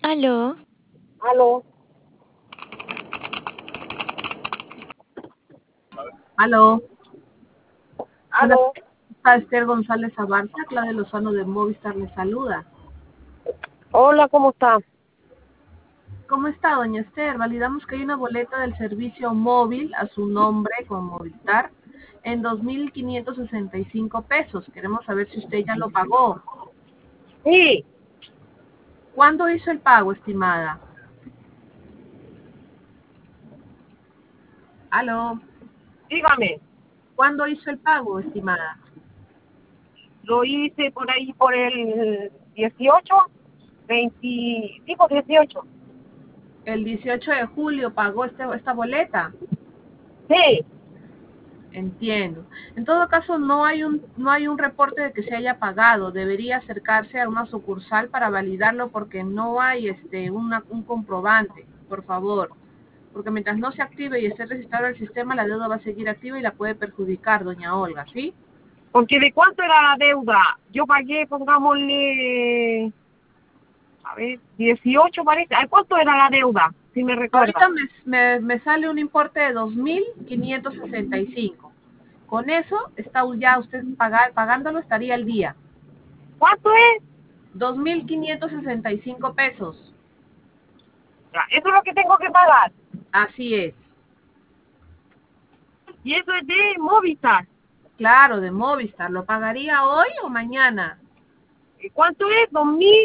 Aló, Aló, Aló, buenas aló. tardes, está Esther González Abarza, Claudia Lozano de Movistar le saluda. Hola, ¿cómo está? ¿Cómo está, doña Esther? Validamos que hay una boleta del servicio móvil a su nombre con Movistar en 2.565 pesos. Queremos saber si usted ya lo pagó. Sí, ¿Cuándo hizo el pago, estimada? Aló, dígame. ¿cuándo hizo el pago, estimada? Lo hice por ahí por el 18, 20, sí, por 18. El 18 de julio pagó esta boleta. Sí, Entiendo. En todo caso, no hay un reporte de que se haya pagado. Debería acercarse a una sucursal para validarlo porque no hay un comprobante, por favor. Porque mientras no se active y esté registrado el sistema, la deuda va a seguir activa y la puede perjudicar, doña Olga, ¿sí? porque ¿de cuánto era la deuda? Yo pagué, pongámosle, a ver, 18 parece. ¿A cuánto era la deuda? Si me recuerda. Ahorita me sale un importe de 2.565. Con eso está ya usted pagándolo, estaría al día. ¿Cuánto es? 2.565 pesos. Ya, eso es lo que tengo que pagar. Así es. Y eso es de Movistar. Claro, de Movistar. ¿Lo pagaría hoy o mañana? ¿Y cuánto es? 2.000.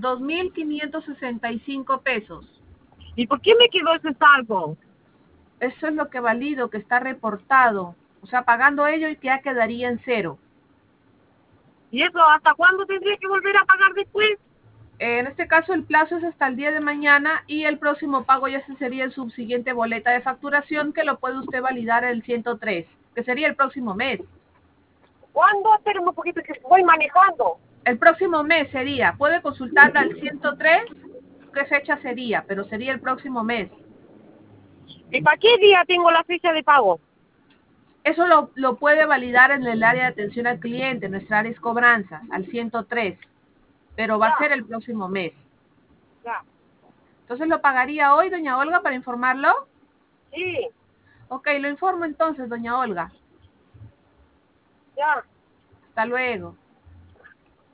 2.565 pesos. ¿Y por qué me quedó ese saldo? Eso es lo que valido, que está reportado. O sea, pagando ello ya quedaría en cero. ¿Y eso hasta cuándo tendría que volver a pagar después? En este caso, el plazo es hasta el día de mañana y el próximo pago ya sería el subsiguiente boleta de facturación que lo puede usted validar el 103, que sería el próximo mes. ¿Cuándo? Espérenme un poquito que voy manejando. El próximo mes sería, puede consultarla al 103, qué fecha sería, pero sería el próximo mes. ¿Y para qué día tengo la fecha de pago? Eso lo puede validar en el área de atención al cliente, nuestra área es cobranzas, al 103, pero va a Ya, ser el próximo mes. ya. Entonces, ¿lo pagaría hoy, doña Olga, para informarlo? Sí, Ok, lo informo entonces, doña Olga. ya. Hasta luego.